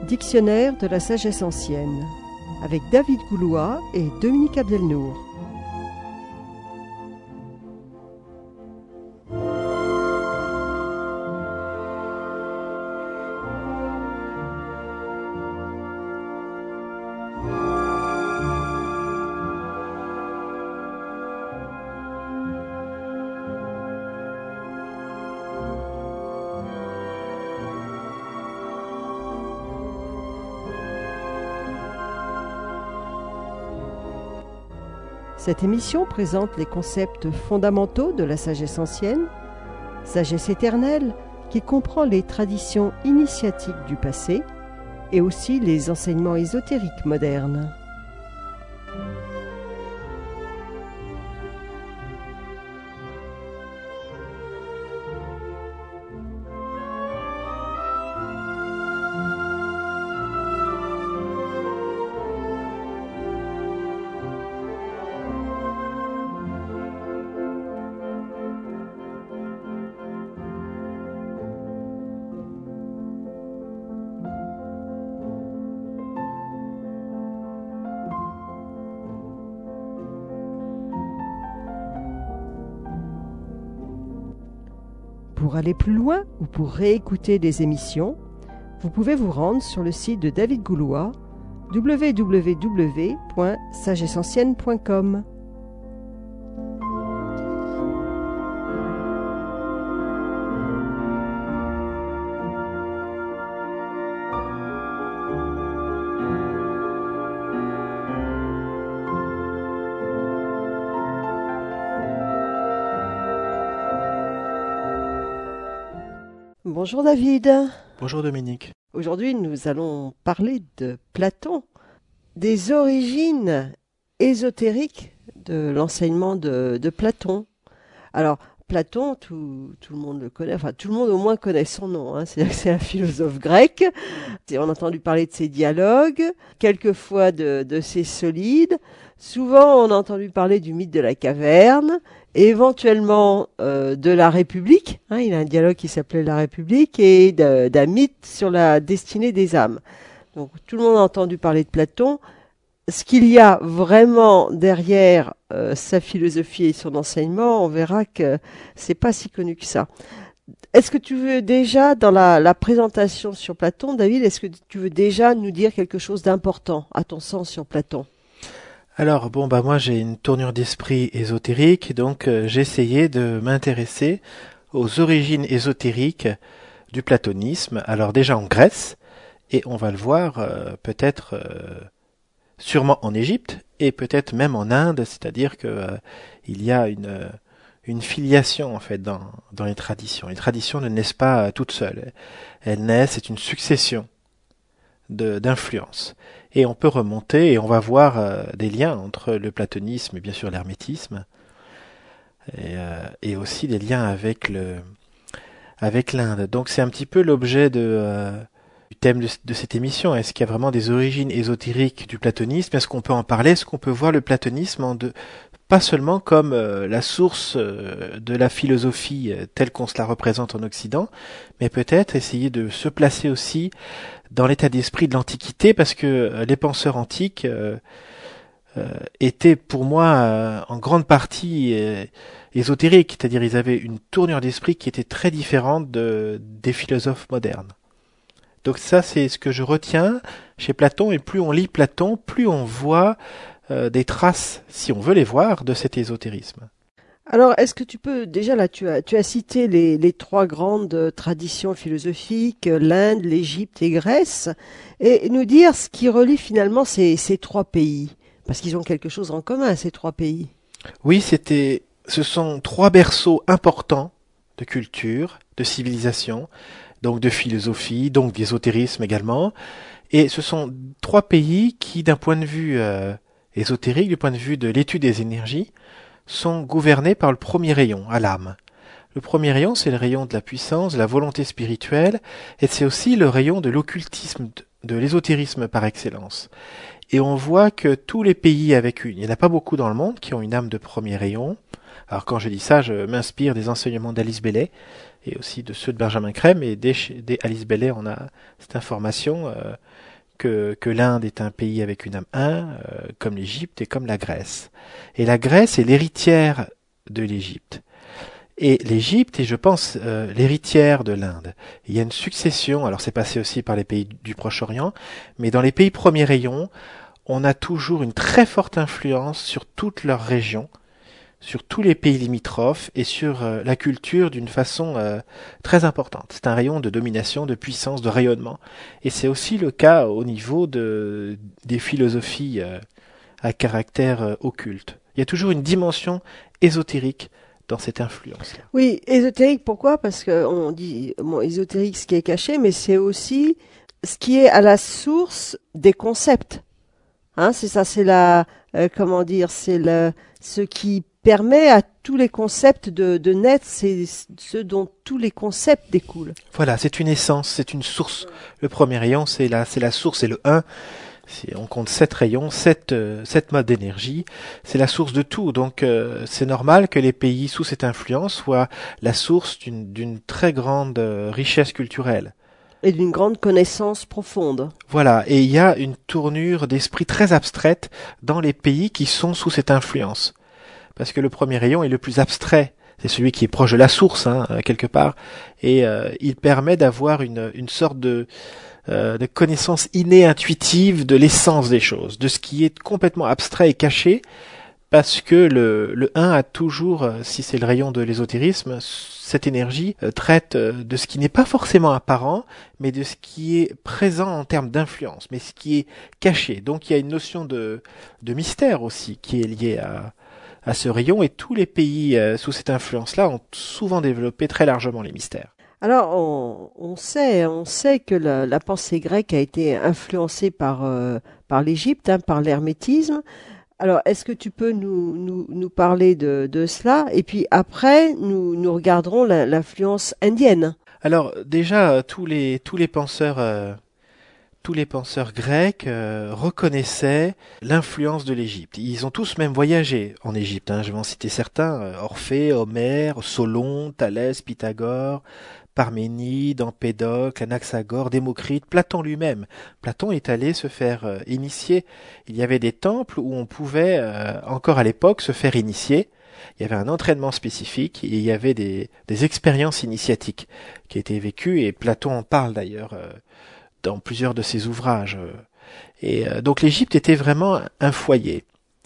Dictionnaire de la sagesse ancienne, avec David Goulois et Dominique Abdelnour. Cette émission présente les concepts fondamentaux de la sagesse ancienne, sagesse éternelle qui comprend les traditions initiatiques du passé et aussi les enseignements ésotériques modernes. Pour aller plus loin ou pour réécouter des émissions, vous pouvez vous rendre sur le site de David Goulois, www.sagesseancienne.com. Bonjour David. Bonjour Dominique. Aujourd'hui, nous allons parler de Platon, des origines ésotériques de l'enseignement de Platon. Alors, Platon, tout le monde le connaît, enfin tout le monde au moins connaît son nom, hein. C'est-à-dire que c'est un philosophe grec. On a entendu parler de ses dialogues, quelquefois de ses solides. Souvent, on a entendu parler du mythe de la caverne, et éventuellement de la République. Hein, il a un dialogue qui s'appelait La République, et d'un mythe sur la destinée des âmes. Donc tout le monde a entendu parler de Platon. Ce qu'il y a vraiment derrière sa philosophie et son enseignement, on verra que c'est pas si connu que ça. Est-ce que tu veux déjà, dans la présentation sur Platon, David, est-ce que tu veux déjà nous dire quelque chose d'important, à ton sens, sur Platon ? Alors, moi j'ai une tournure d'esprit ésotérique, donc j'ai essayé de m'intéresser aux origines ésotériques du platonisme. Alors déjà en Grèce, et on va le voir peut-être sûrement en Égypte, et peut-être même en Inde, c'est-à-dire que il y a une filiation en fait dans les traditions. Les traditions ne naissent pas toutes seules. Elles naissent, c'est une succession d'influences. Et on peut remonter et on va voir des liens entre le platonisme et bien sûr l'hermétisme, et aussi des liens avec l'Inde. Donc c'est un petit peu l'objet du thème de cette émission. Est-ce qu'il y a vraiment des origines ésotériques du platonisme ? Est-ce qu'on peut en parler ? Est-ce qu'on peut voir le platonisme pas seulement comme la source de la philosophie telle qu'on se la représente en Occident, mais peut-être essayer de se placer aussi dans l'état d'esprit de l'Antiquité, parce que les penseurs antiques étaient pour moi en grande partie ésotériques, c'est-à-dire ils avaient une tournure d'esprit qui était très différente des philosophes modernes. Donc ça, c'est ce que je retiens chez Platon, et plus on lit Platon, plus on voit des traces, si on veut les voir, de cet ésotérisme. Alors, est-ce que tu peux, déjà là, tu as cité les trois grandes traditions philosophiques, l'Inde, l'Égypte et Grèce, et nous dire ce qui relie finalement ces trois pays, parce qu'ils ont quelque chose en commun, ces trois pays. Oui, ce sont trois berceaux importants de culture, de civilisation, donc de philosophie, donc d'ésotérisme également, et ce sont trois pays qui, d'un point de vue ésotérique, du point de vue de l'étude des énergies, sont gouvernés par le premier rayon, à l'âme. Le premier rayon, c'est le rayon de la puissance, de la volonté spirituelle, et c'est aussi le rayon de l'occultisme, de l'ésotérisme par excellence. Et on voit que tous les pays il n'y en a pas beaucoup dans le monde qui ont une âme de premier rayon. Alors quand je dis ça, je m'inspire des enseignements d'Alice Bailey, et aussi de ceux de Benjamin Crème, et dès Alice Bailey, on a cette information que l'Inde est un pays avec une âme comme l'Égypte et comme la Grèce. Et la Grèce est l'héritière de l'Égypte. Et l'Égypte est, je pense, l'héritière de l'Inde. Il y a une succession, alors c'est passé aussi par les pays du Proche-Orient, mais dans les pays premier rayon, on a toujours une très forte influence sur toute leur région, sur tous les pays limitrophes et sur la culture d'une façon très importante. C'est un rayon de domination, de puissance, de rayonnement. Et c'est aussi le cas au niveau des philosophies à caractère occulte. Il y a toujours une dimension ésotérique dans cette influence-là. Oui, ésotérique, pourquoi? Parce que on dit ésotérique, ce qui est caché, mais c'est aussi ce qui est à la source des concepts. Hein, c'est ça, c'est comment dire, ce qui permet à tous les concepts de naître, c'est ce dont tous les concepts découlent. Voilà, c'est une essence, c'est une source. Le premier rayon, c'est la source, c'est le 1. On compte 7 rayons, 7 modes d'énergie, c'est la source de tout. Donc c'est normal que les pays sous cette influence soient la source d'une très grande richesse culturelle. Et d'une grande connaissance profonde. Voilà, et il y a une tournure d'esprit très abstraite dans les pays qui sont sous cette influence. Parce que le premier rayon est le plus abstrait, c'est celui qui est proche de la source, quelque part, et il permet d'avoir une sorte de connaissance innée, intuitive de l'essence des choses, de ce qui est complètement abstrait et caché, parce que le 1 a toujours, si c'est le rayon de l'ésotérisme, cette énergie traite de ce qui n'est pas forcément apparent, mais de ce qui est présent en termes d'influence, mais ce qui est caché. Donc il y a une notion de mystère aussi qui est liée à ce rayon, et tous les pays sous cette influence-là ont souvent développé très largement les mystères. Alors, on sait que la pensée grecque a été influencée par l'Égypte, par l'hermétisme. Alors, est-ce que tu peux nous parler de cela? Et puis après, nous regarderons l'influence indienne. Alors, déjà, tous les penseurs grecs reconnaissaient l'influence de l'Égypte. Ils ont tous même voyagé en Égypte. Je vais en citer certains, Orphée, Homère, Solon, Thalès, Pythagore, Parménide, Empédocle, Anaxagore, Démocrite, Platon lui-même. Platon est allé se faire initier. Il y avait des temples où on pouvait, encore à l'époque, se faire initier. Il y avait un entraînement spécifique et il y avait des expériences initiatiques qui étaient vécues, et Platon en parle d'ailleurs dans plusieurs de ses ouvrages. Et donc l'Égypte était vraiment un foyer.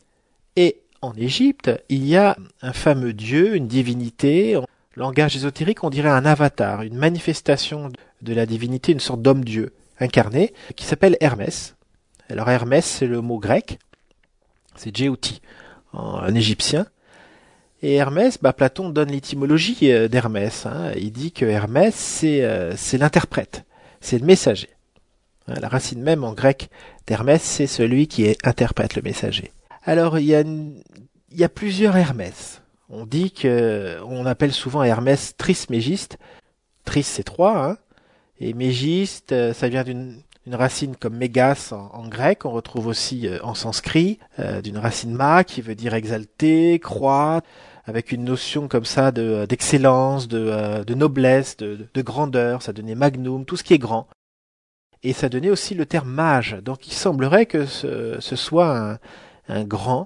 Et en Égypte, il y a un fameux dieu, une divinité. En langage ésotérique, on dirait un avatar, une manifestation de la divinité, une sorte d'homme-dieu incarné, qui s'appelle Hermès. Alors Hermès, c'est le mot grec, c'est Djéouti, en égyptien. Et Hermès, Platon donne l'étymologie d'Hermès. Il dit que Hermès, c'est l'interprète, c'est le messager. La racine même en grec d'Hermès, c'est celui qui interprète le messager. Alors il y a plusieurs Hermès. On dit on appelle souvent Hermès Trismégiste. Tris, c'est 3, et Mégiste, ça vient d'une racine comme mégas en grec. On retrouve aussi en sanskrit d'une racine ma qui veut dire exalté, croître, avec une notion comme ça d'excellence, de noblesse, de grandeur. Ça donnait magnum, tout ce qui est grand. Et ça donnait aussi le terme mage. Donc il semblerait que ce soit un grand.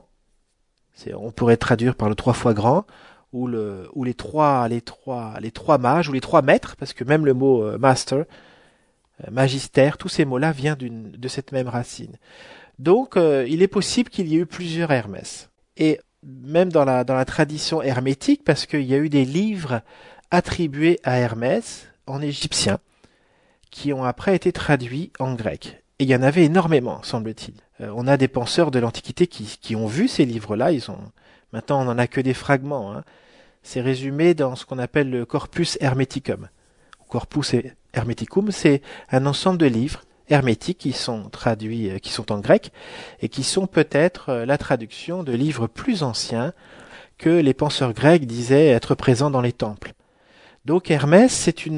On pourrait traduire par le 3 fois grand, ou les trois mages, ou les 3 maîtres, parce que même le mot master, magistère, tous ces mots-là viennent de cette même racine. Donc il est possible qu'il y ait eu plusieurs Hermès. Et même dans la tradition hermétique, parce qu'il y a eu des livres attribués à Hermès en égyptien, qui ont après été traduits en grec. Et il y en avait énormément, semble-t-il. On a des penseurs de l'Antiquité qui ont vu ces livres-là. Maintenant, on n'en a que des fragments. C'est résumé dans ce qu'on appelle le Corpus Hermeticum. Corpus Hermeticum, c'est un ensemble de livres hermétiques qui sont traduits, qui sont en grec, et qui sont peut-être la traduction de livres plus anciens que les penseurs grecs disaient être présents dans les temples. Donc Hermès,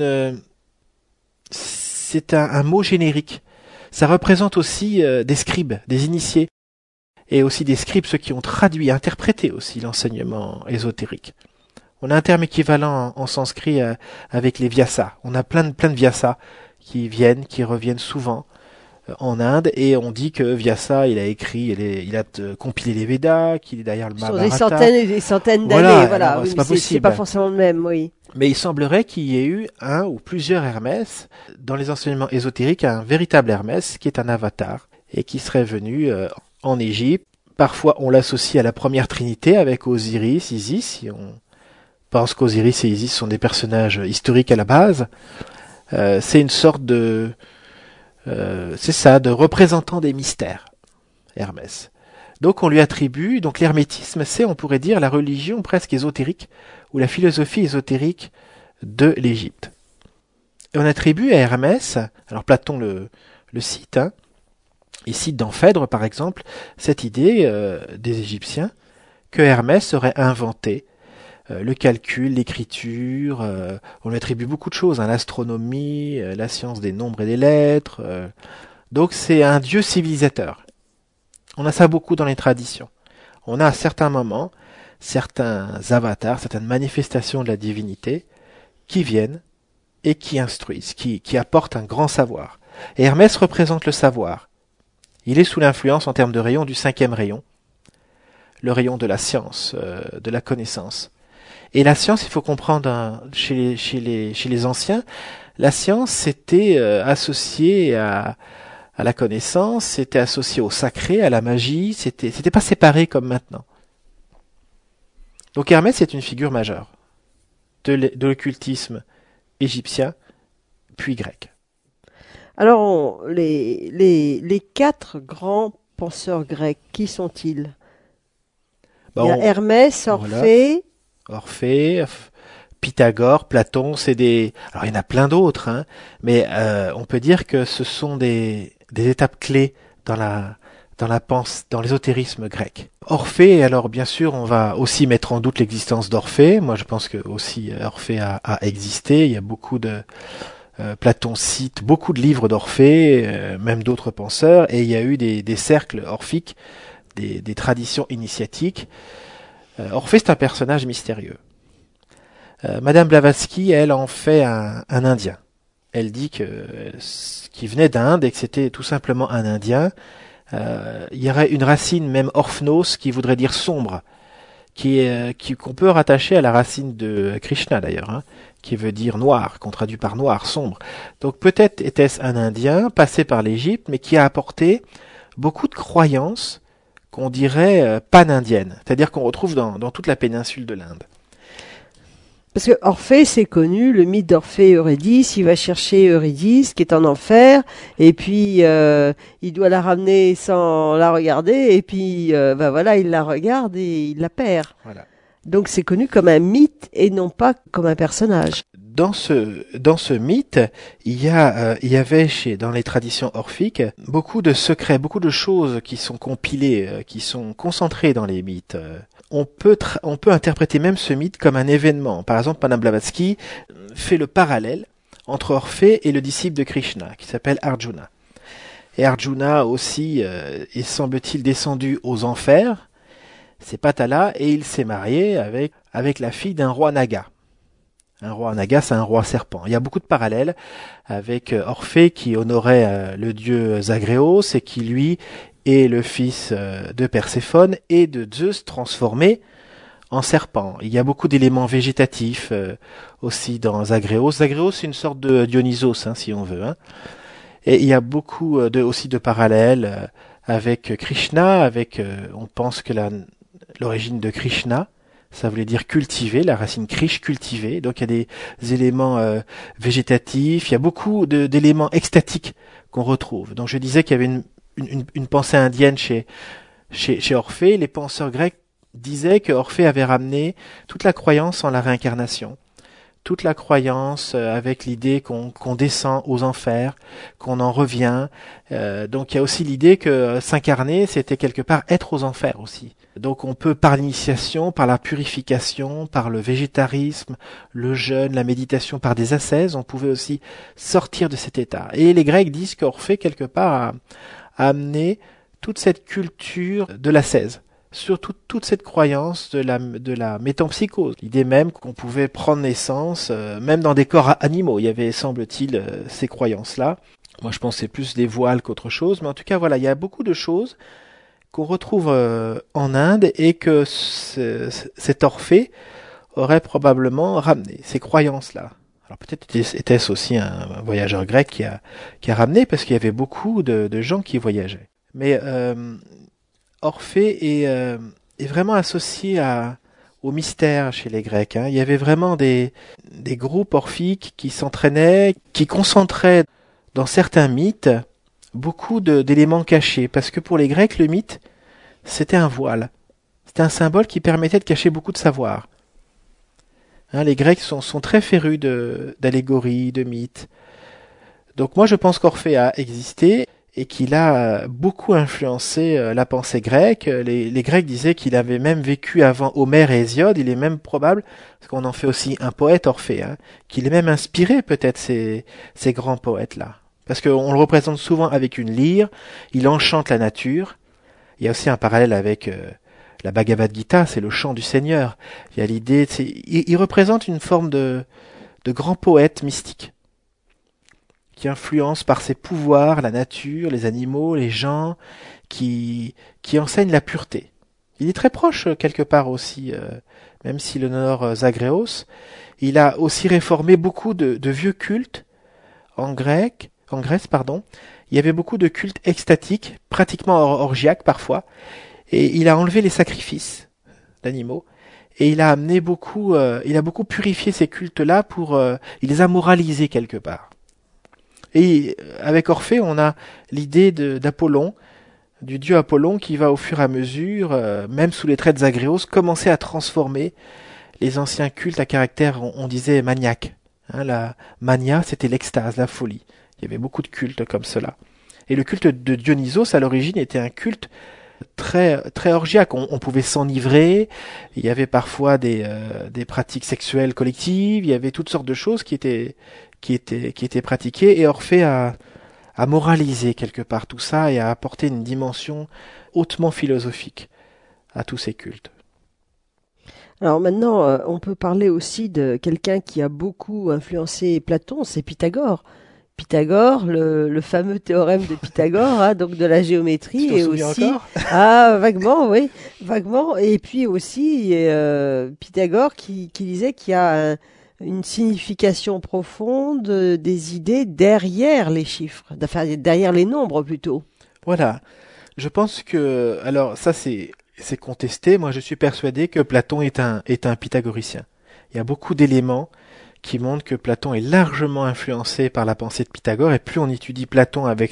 c'est un mot générique. Ça représente aussi des scribes, des initiés, et aussi des scribes, ceux qui ont traduit, interprété aussi l'enseignement ésotérique. On a un terme équivalent en sanskrit avec les vyasa. On a plein de vyasa qui reviennent souvent en Inde, et on dit que Vyasa, il a compilé les Védas, qu'il est derrière le Sur Mahabharata. des centaines et des centaines Voilà, d'années, voilà. alors, Oui, c'est mais pas possible. c'est pas forcément le même, oui. Mais il semblerait qu'il y ait eu un ou plusieurs Hermès dans les enseignements ésotériques, un véritable Hermès qui est un avatar et qui serait venu en Égypte. Parfois, on l'associe à la première Trinité avec Osiris, Isis. Si on pense qu'Osiris et Isis sont des personnages historiques à la base, c'est une sorte de représentant des mystères, Hermès. Donc on lui attribue, donc l'hermétisme, c'est, on pourrait dire, la religion presque ésotérique, ou la philosophie ésotérique de l'Égypte. Et on attribue à Hermès, alors Platon le cite, il cite dans Phèdre par exemple, cette idée des Égyptiens, que Hermès aurait inventé le calcul, l'écriture, on lui attribue beaucoup de choses, l'astronomie, la science des nombres et des lettres. Donc c'est un dieu civilisateur. On a ça beaucoup dans les traditions. On a à certains moments, certains avatars, certaines manifestations de la divinité qui viennent et qui instruisent, qui apportent un grand savoir. Et Hermès représente le savoir. Il est sous l'influence en termes de rayon du 5e rayon, le rayon de la science, de la connaissance. Et la science, il faut comprendre chez les anciens, la science c'était associé à la connaissance, c'était associé au sacré, à la magie, c'était pas séparé comme maintenant. Donc Hermès est une figure majeure de l'occultisme égyptien puis grec. Alors, les 4 grands penseurs grecs, qui sont-ils? Il y a Hermès, Orphée... Voilà. Orphée, Pythagore, Platon, alors il y en a plein d'autres, mais on peut dire que ce sont des étapes clés dans l'ésotérisme grec. Orphée, alors bien sûr, on va aussi mettre en doute l'existence d'Orphée. Moi, je pense que aussi Orphée a existé. Il y a beaucoup de Platon cite beaucoup de livres d'Orphée, même d'autres penseurs, et il y a eu des cercles orphiques, des traditions initiatiques. Orphée, c'est un personnage mystérieux. Madame Blavatsky, elle en fait un Indien. Elle dit qu'il venait d'Inde et que c'était tout simplement un Indien. Il y aurait une racine même orphnos qui voudrait dire sombre, qu'on peut rattacher à la racine de Krishna d'ailleurs, qui veut dire noir, qu'on traduit par noir, sombre. Donc peut-être était-ce un Indien passé par l'Égypte, mais qui a apporté beaucoup de croyances qu'on dirait pan-indiennes, c'est-à-dire qu'on retrouve dans toute la péninsule de l'Inde. Parce que Orphée, c'est connu, le mythe d'Orphée et Eurydice, il va chercher Eurydice qui est en enfer, et puis il doit la ramener sans la regarder, et puis voilà, il la regarde et il la perd. Voilà. Donc c'est connu comme un mythe et non pas comme un personnage. Dans ce mythe, il y avait dans les traditions orphiques beaucoup de secrets, beaucoup de choses qui sont compilées, qui sont concentrées dans les mythes. On peut interpréter même ce mythe comme un événement. Par exemple, Madame Blavatsky fait le parallèle entre Orphée et le disciple de Krishna, qui s'appelle Arjuna. Et Arjuna aussi est, semble-t-il, descendu aux enfers, c'est Patala, et il s'est marié avec la fille d'un roi Naga. Un roi Naga, c'est un roi serpent. Il y a beaucoup de parallèles avec Orphée qui honorait le dieu Zagréos et qui, lui, est le fils de Perséphone et de Zeus transformé en serpent. Il y a beaucoup d'éléments végétatifs aussi dans Zagréos. Zagréos, c'est une sorte de Dionysos, si on veut. Et il y a beaucoup aussi de parallèles avec Krishna, on pense que l'origine de Krishna, ça voulait dire cultiver, la racine krish, cultiver. Donc il y a des éléments végétatifs, il y a beaucoup d'éléments extatiques qu'on retrouve. Donc je disais qu'il y avait une pensée indienne chez Orphée. Les penseurs grecs disaient que Orphée avait ramené toute la croyance en la réincarnation, toute la croyance avec l'idée qu'on descend aux enfers, qu'on en revient. Donc il y a aussi l'idée que s'incarner, c'était quelque part être aux enfers aussi. Donc on peut par l'initiation, par la purification, par le végétarisme, le jeûne, la méditation, par des ascèses, on pouvait aussi sortir de cet état. Et les Grecs disent qu'Orphée quelque part a amené toute cette culture de l'ascèse, surtout toute cette croyance de la métempsychose. L'idée même qu'on pouvait prendre naissance, même dans des corps animaux. Il y avait, semble-t-il, ces croyances-là. Moi, je pense que c'est plus des voiles qu'autre chose. Mais en tout cas, voilà, il y a beaucoup de choses qu'on retrouve en Inde et que cet Orphée aurait probablement ramené, ces croyances-là. Alors peut-être était-ce aussi un voyageur grec qui a ramené, parce qu'il y avait beaucoup de gens qui voyageaient. Mais Orphée est vraiment associé au mystère chez les Grecs. Hein. Il y avait vraiment des groupes orphiques qui s'entraînaient, qui concentraient dans certains mythes beaucoup d'éléments cachés. Parce que pour les Grecs, le mythe, c'était un voile. C'était un symbole qui permettait de cacher beaucoup de savoir. Hein, les Grecs sont très férus d'allégories, de mythes. Donc moi je pense qu'Orphée a existé et qu'il a beaucoup influencé la pensée grecque. Les Grecs disaient qu'il avait même vécu avant Homère et Hésiode. Il est même probable, parce qu'on en fait aussi un poète Orphée, hein, qu'il ait même inspiré peut-être ces grands poètes-là. Parce qu'on le représente souvent avec une lyre, il enchante la nature. Il y a aussi un parallèle avec la Bhagavad Gita, c'est le chant du Seigneur. Il y a l'idée, il représente une forme de grand poète mystique qui influence par ses pouvoirs la nature, les animaux, les gens, qui enseigne la pureté. Il est très proche quelque part aussi, même s'il honore Zagreus. Il a aussi réformé beaucoup de vieux cultes en Grèce, pardon. Il y avait beaucoup de cultes extatiques, pratiquement orgiaques parfois, et il a enlevé les sacrifices d'animaux. Et il a amené beaucoup, il a beaucoup purifié ces cultes-là il les a moralisés quelque part. Et avec Orphée, on a l'idée d'Apollon, du dieu Apollon qui va au fur et à mesure, même sous les traits de Zagreus, commencer à transformer les anciens cultes à caractère, on disait, maniaque. Hein, la mania, c'était l'extase, la folie. Il y avait beaucoup de cultes comme cela. Et le culte de Dionysos, à l'origine, était un culte très orgiaque. On pouvait s'enivrer, il y avait parfois des pratiques sexuelles collectives, il y avait toutes sortes de choses qui étaient pratiquées, et Orphée a moralisé quelque part tout ça et a apporté une dimension hautement philosophique à tous ces cultes. Alors maintenant, on peut parler aussi de quelqu'un qui a beaucoup influencé Platon, c'est Pythagore. Pythagore, le fameux théorème de Pythagore, hein, donc de la géométrie, Tu t'en et souviens aussi, encore? vaguement, oui, vaguement, et puis aussi Pythagore qui disait qu'il y a une signification profonde des idées derrière les chiffres, enfin derrière les nombres plutôt. Voilà. Je pense que, alors ça c'est contesté. Moi je suis persuadé que Platon est un pythagoricien. Il y a beaucoup d'éléments qui montrent que Platon est largement influencé par la pensée de Pythagore, et plus on étudie Platon avec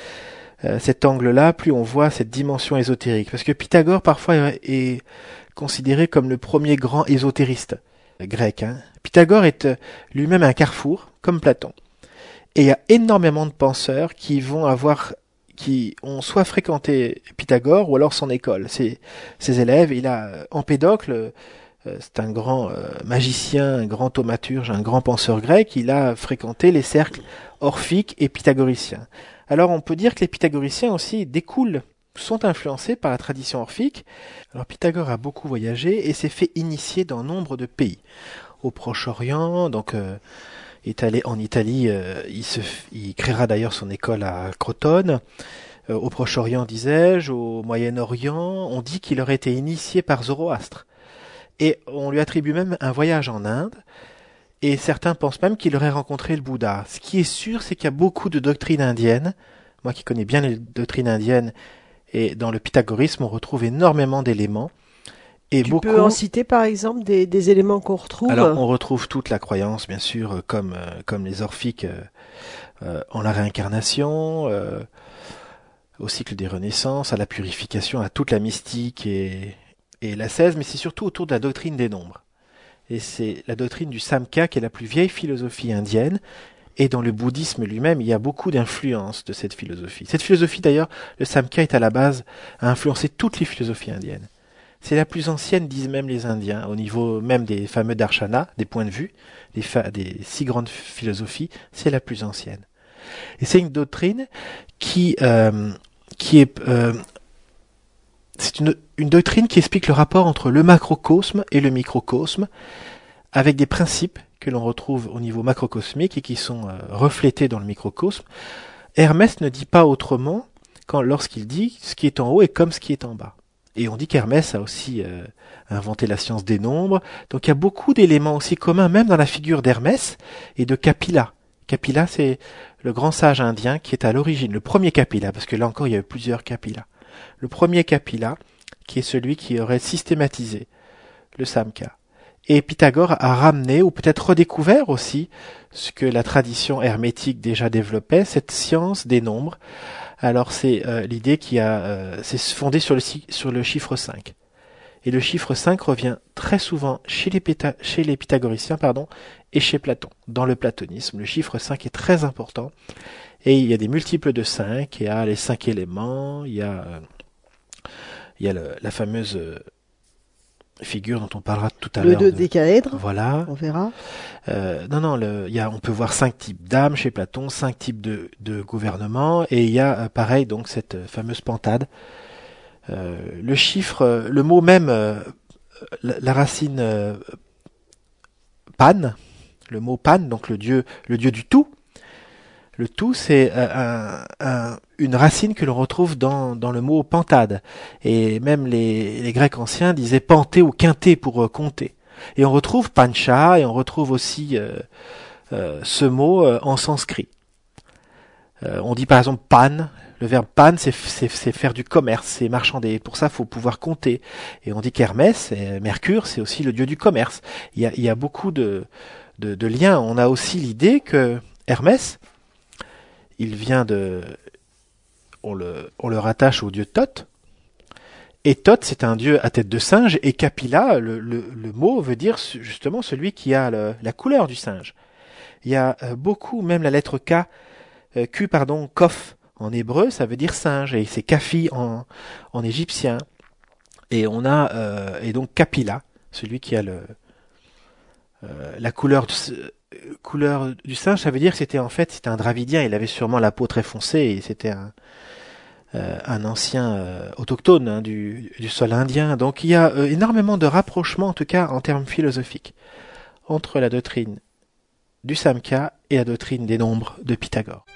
cet angle-là, plus on voit cette dimension ésotérique. Parce que Pythagore parfois est considéré comme le premier grand ésotériste grec. Hein. Pythagore est lui-même un carrefour, comme Platon. Et il y a énormément de penseurs qui ont soit fréquenté Pythagore ou alors son école. Ses élèves, il a Empédocle, c'est un grand magicien, un grand thaumaturge, un grand penseur grec, il a fréquenté les cercles orphiques et pythagoriciens. Alors on peut dire que les pythagoriciens aussi sont influencés par la tradition orphique. Alors Pythagore a beaucoup voyagé et s'est fait initier dans nombre de pays. Au Proche-Orient, donc est allé en Italie, il créera d'ailleurs son école à Crotone. Au Proche-Orient, disais-je, au Moyen-Orient, on dit qu'il aurait été initié par Zoroastre. Et on lui attribue même un voyage en Inde, et certains pensent même qu'il aurait rencontré le Bouddha. Ce qui est sûr, c'est qu'il y a beaucoup de doctrines indiennes. Moi qui connais bien les doctrines indiennes, et dans le pythagorisme, on retrouve énormément d'éléments. Et Tu peux en citer par exemple des éléments qu'on retrouve? Alors on retrouve toute la croyance, bien sûr, comme les orphiques, en la réincarnation, au cycle des renaissances, à la purification, à toute la mystique et l'ascèse, mais c'est surtout autour de la doctrine des nombres. Et c'est la doctrine du Samkhya qui est la plus vieille philosophie indienne. Et dans le bouddhisme lui-même, il y a beaucoup d'influence de cette philosophie. Cette philosophie, d'ailleurs, le Samkhya est à la base, a influencé toutes les philosophies indiennes. C'est la plus ancienne, disent même les Indiens, au niveau même des fameux darshanas, des points de vue, des 6 grandes philosophies, c'est la plus ancienne. Et c'est une doctrine qui est c'est une doctrine qui explique le rapport entre le macrocosme et le microcosme, avec des principes que l'on retrouve au niveau macrocosmique et qui sont reflétés dans le microcosme. Hermès ne dit pas autrement lorsqu'il dit ce qui est en haut est comme ce qui est en bas. Et on dit qu'Hermès a aussi inventé la science des nombres. Donc il y a beaucoup d'éléments aussi communs, même dans la figure d'Hermès et de Kapila. Kapila, c'est le grand sage indien qui est à l'origine, le premier Kapila, parce que là encore il y a eu plusieurs Kapila. Le premier Kapila, qui est celui qui aurait systématisé le Samkhya. Et Pythagore a ramené, ou peut-être redécouvert aussi, ce que la tradition hermétique déjà développait, cette science des nombres. Alors c'est l'idée c'est fondé sur le chiffre 5. Et le chiffre 5 revient très souvent chez les pythagoriciens et chez Platon. Dans le platonisme, le chiffre 5 est très important. Et il y a des multiples de 5, il y a les 5 éléments, il y a la fameuse figure dont on parlera tout à l'heure. Le dodécaèdre. Voilà. On verra. On peut voir 5 types d'âmes chez Platon, 5 types de gouvernement, et il y a pareil donc cette fameuse pentade. Le mot même, la racine pan, le mot pan, donc le dieu du tout. Le tout, c'est une racine que l'on retrouve dans le mot pentade. Et même les Grecs anciens disaient panté ou quinté pour compter. Et on retrouve pancha, et on retrouve aussi ce mot en sanskrit. On dit par exemple pan. Le verbe pan, c'est faire du commerce, c'est marchander. Pour ça, il faut pouvoir compter. Et on dit qu'Hermès, Mercure, c'est aussi le dieu du commerce. Il y a beaucoup de liens. On a aussi l'idée que Hermès, on le rattache au dieu Thoth. Et Thoth, c'est un dieu à tête de singe. Et Kapila, le mot veut dire justement celui qui a la couleur du singe. Il y a beaucoup, même la lettre Kof, en hébreu, ça veut dire singe. Et c'est Kafi en égyptien. Et on a, et donc Kapila, celui qui a la couleur du singe, ça veut dire que c'était un dravidien. Il avait sûrement la peau très foncée et c'était un ancien autochtone du sol indien. Donc il y a énormément de rapprochements, en tout cas en termes philosophiques, entre la doctrine du Samkhya et la doctrine des nombres de Pythagore.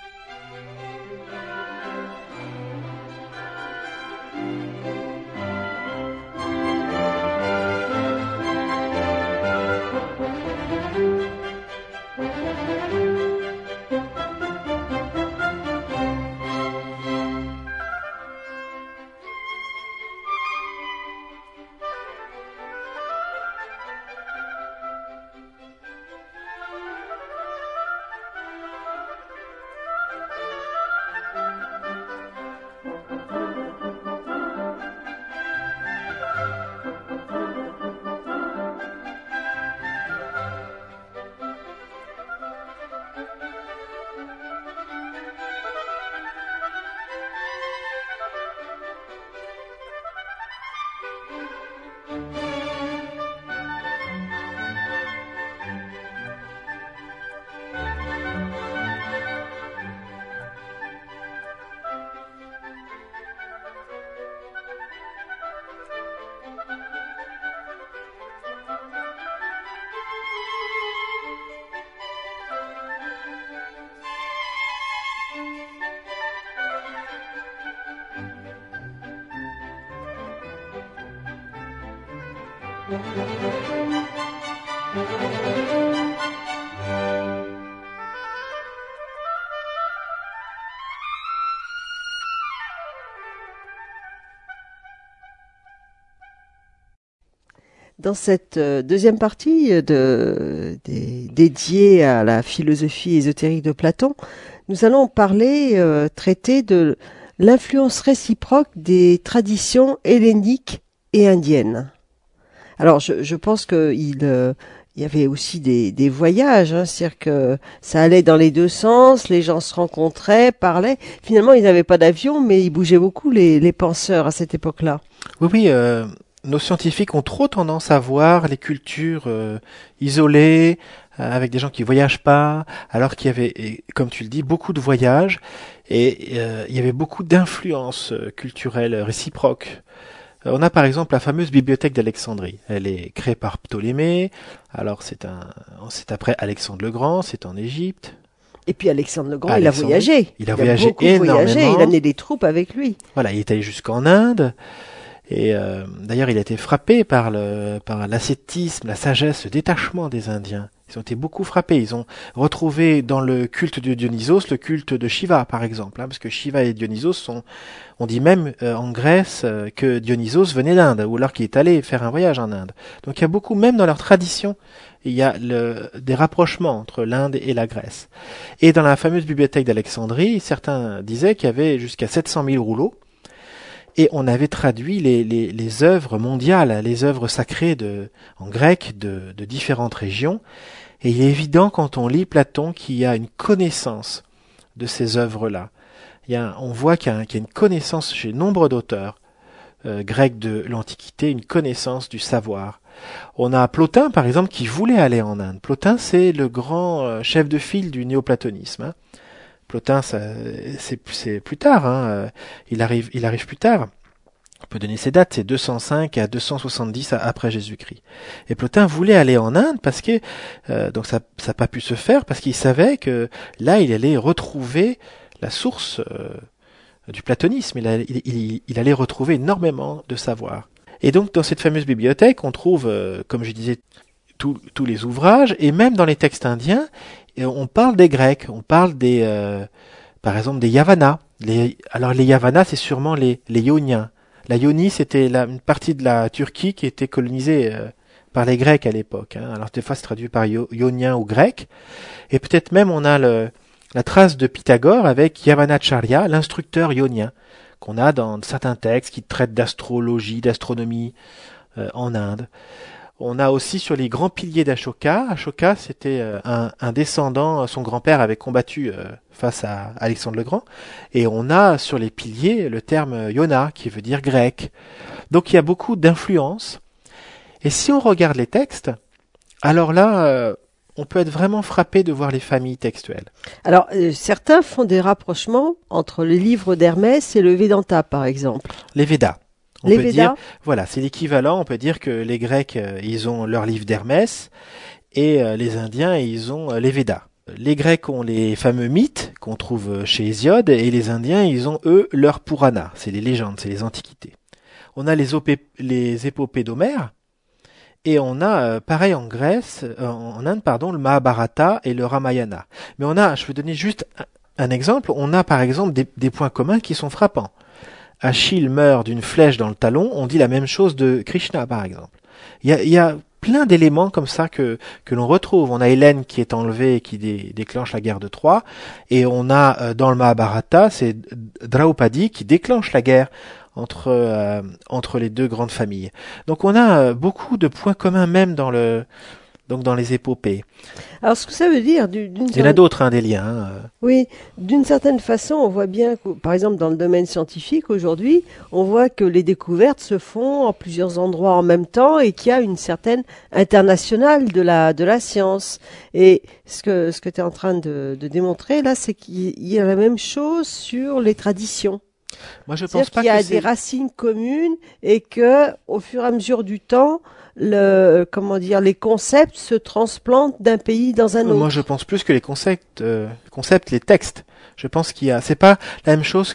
Dans cette deuxième partie dédiée à la philosophie ésotérique de Platon, nous allons traiter de l'influence réciproque des traditions helléniques et indiennes. Alors, je pense qu'il y avait aussi des voyages, c'est-à-dire que ça allait dans les deux sens, les gens se rencontraient, parlaient. Finalement, ils n'avaient pas d'avion, mais ils bougeaient beaucoup, les penseurs, à cette époque-là. Oui, nos scientifiques ont trop tendance à voir les cultures isolées, avec des gens qui voyagent pas, alors qu'il y avait, comme tu le dis, beaucoup de voyages et il y avait beaucoup d'influences culturelles réciproques. On a par exemple la fameuse bibliothèque d'Alexandrie. Elle est créée par Ptolémée. Alors c'est après Alexandre le Grand, c'est en Égypte. Et puis Alexandre le Grand, Alexandre, il a voyagé. Il a voyagé beaucoup énormément. voyagé, il a amené des troupes avec lui. Voilà, il est allé jusqu'en Inde. Et d'ailleurs, il a été frappé par l'ascétisme, la sagesse, le détachement des Indiens. Ils ont été beaucoup frappés. Ils ont retrouvé dans le culte de Dionysos le culte de Shiva, par exemple, parce que Shiva et Dionysos on dit même en Grèce que Dionysos venait d'Inde, ou alors qu'il est allé faire un voyage en Inde. Donc il y a beaucoup, même dans leur tradition, il y a des rapprochements entre l'Inde et la Grèce. Et dans la fameuse bibliothèque d'Alexandrie, certains disaient qu'il y avait jusqu'à 700 000 rouleaux. Et on avait traduit les œuvres mondiales, les œuvres sacrées en grec de différentes régions. Et il est évident quand on lit Platon qu'il y a une connaissance de ces œuvres-là. On voit qu'il y a une connaissance chez nombre d'auteurs grecs de l'Antiquité, une connaissance du savoir. On a Plotin, par exemple, qui voulait aller en Inde. Plotin, c'est le grand chef de file du néoplatonisme. Plotin, c'est plus tard. Il arrive plus tard. On peut donner ses dates, c'est 205 à 270 après Jésus-Christ. Et Plotin voulait aller en Inde parce que donc ça n'a pas pu se faire parce qu'il savait que là il allait retrouver la source du platonisme. Il allait retrouver énormément de savoir. Et donc dans cette fameuse bibliothèque, on trouve, comme je disais, tous les ouvrages et même dans les textes indiens, on parle des Grecs, on parle par exemple des Yavanas. Alors les Yavanas, c'est sûrement les Ioniens. La Ionie, c'était une partie de la Turquie qui était colonisée par les Grecs à l'époque. Alors des fois, c'est traduit par Ionien ou grec. Et peut-être même on a la trace de Pythagore avec Yavanacharya, l'instructeur ionien, qu'on a dans certains textes qui traitent d'astrologie, d'astronomie en Inde. On a aussi sur les grands piliers d'Ashoka. Ashoka, c'était un descendant, son grand-père avait combattu face à Alexandre le Grand. Et on a sur les piliers le terme Iona, qui veut dire grec. Donc il y a beaucoup d'influences. Et si on regarde les textes, alors là, on peut être vraiment frappé de voir les familles textuelles. Alors, certains font des rapprochements entre le livre d'Hermès et le Vedanta, par exemple. Les Védas. On les peut Védas. dire, voilà, c'est l'équivalent. On peut dire que les Grecs, ils ont leur livre d'Hermès et les Indiens, ils ont les Védas. Les Grecs ont les fameux mythes qu'on trouve chez Hésiode et les Indiens, ils ont eux leur Purana. C'est les légendes, c'est les antiquités. On a les épopées d'Homère et on a, pareil en Grèce, en Inde, pardon, le Mahabharata et le Ramayana. Mais je vais donner juste un exemple. On a par exemple des points communs qui sont frappants. Achille meurt d'une flèche dans le talon, on dit la même chose de Krishna, par exemple. Il y a plein d'éléments comme ça que l'on retrouve. On a Hélène qui est enlevée et qui déclenche la guerre de Troie, et on a dans le Mahabharata, c'est Draupadi qui déclenche la guerre entre les deux grandes familles. Donc on a beaucoup de points communs même dans les épopées. Alors, ce que ça veut dire, il y en a d'autres, des liens. Oui, d'une certaine façon, on voit bien que, par exemple, dans le domaine scientifique, aujourd'hui, on voit que les découvertes se font en plusieurs endroits en même temps et qu'il y a une certaine internationale de la science. Et ce que tu es en train de démontrer, là, c'est qu'il y a la même chose sur les traditions. Moi, je pense pas qu'il y a des racines communes et que, au fur et à mesure du temps, les concepts se transplantent d'un pays dans un autre. Moi, je pense plus que les concepts, les textes. Je pense c'est pas la même chose